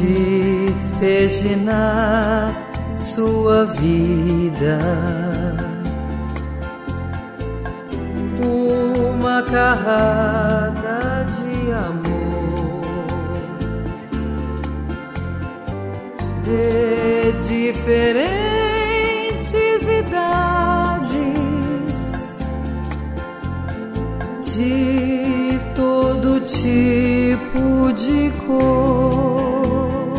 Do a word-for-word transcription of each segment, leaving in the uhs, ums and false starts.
despeje na sua vida uma carrada de amor de diferentes idades, de todo tipo de cor,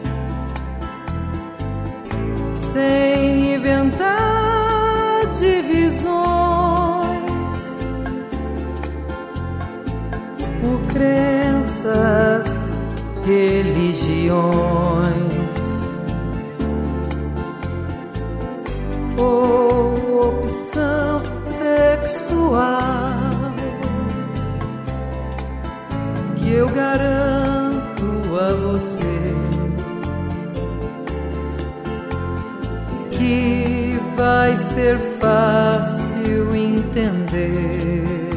sem inventar divisões por crenças, religiões ou opção sexual. Que eu garanto a você que vai ser fácil entender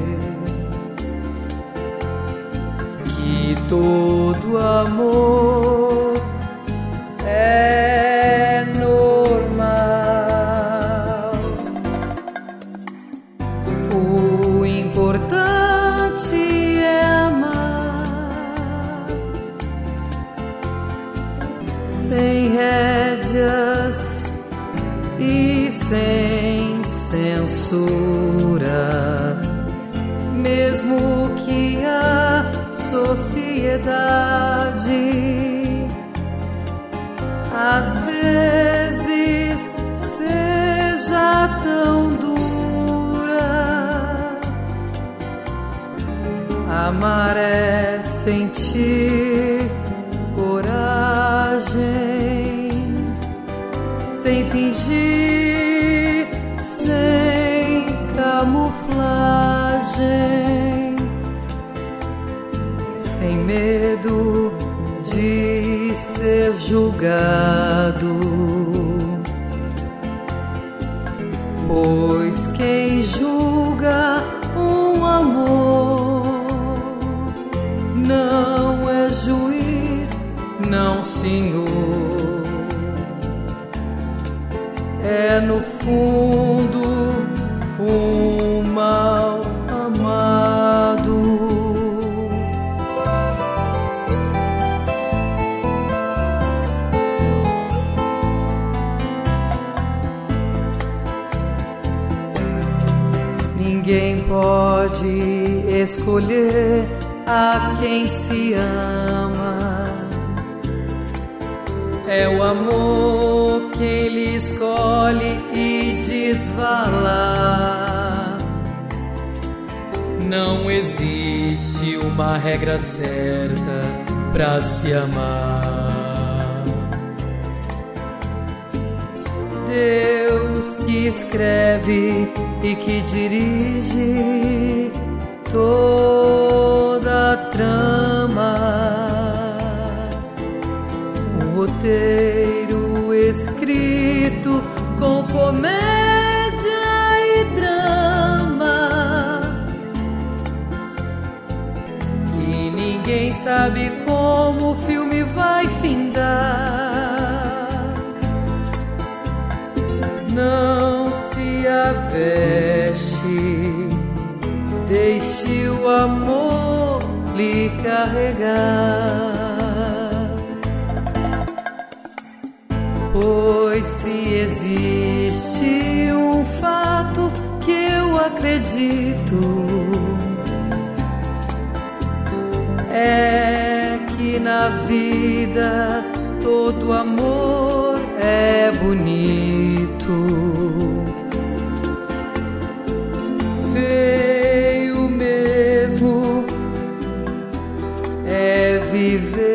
que todo amor é normal. O importante é amar sem rédeas e sem censura, mesmo que a sociedade às vezes seja tão dura. Amar é sentir coragem, sem fingir, sem camuflagem, sem medo de ser julgado, pois quem julga um amor não é juiz, não, senhor. É no fundo um mal amado. Ninguém pode escolher a quem se ama. É o amor quem lhe escolhe e desvala. Não existe uma regra certa pra se amar. Deus que escreve e que dirige toda a trama, um roteiro escrito com comédia e drama, e ninguém sabe como o filme vai findar. Não se aveste, deixe o amor lhe carregar, pois se existe um fato que eu acredito, é que na vida todo amor é bonito. Feio mesmo é viver